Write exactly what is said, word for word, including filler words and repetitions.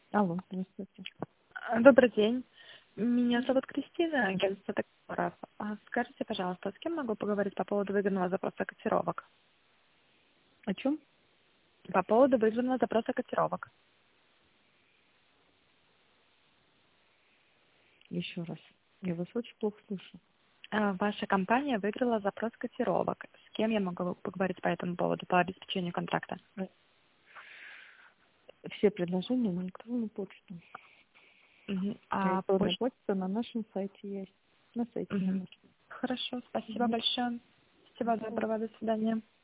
Алло, здравствуйте. А, Добрый день. Меня зовут Кристина, агентство Докторов. А Скажите, пожалуйста, с кем могу поговорить по поводу выгодного запроса котировок? О чем? По поводу выгодного запроса котировок. Еще раз. Я вас очень плохо слышу. А, Ваша компания выиграла запрос котировок. С кем я могу поговорить по этому поводу, по обеспечению контракта? Все предложения на электронную почту. Мгм. А А электронная почта? почта на нашем сайте есть. На сайте на Мгм. нашем. Хорошо, спасибо Мгм. большое. Всего доброго, до свидания.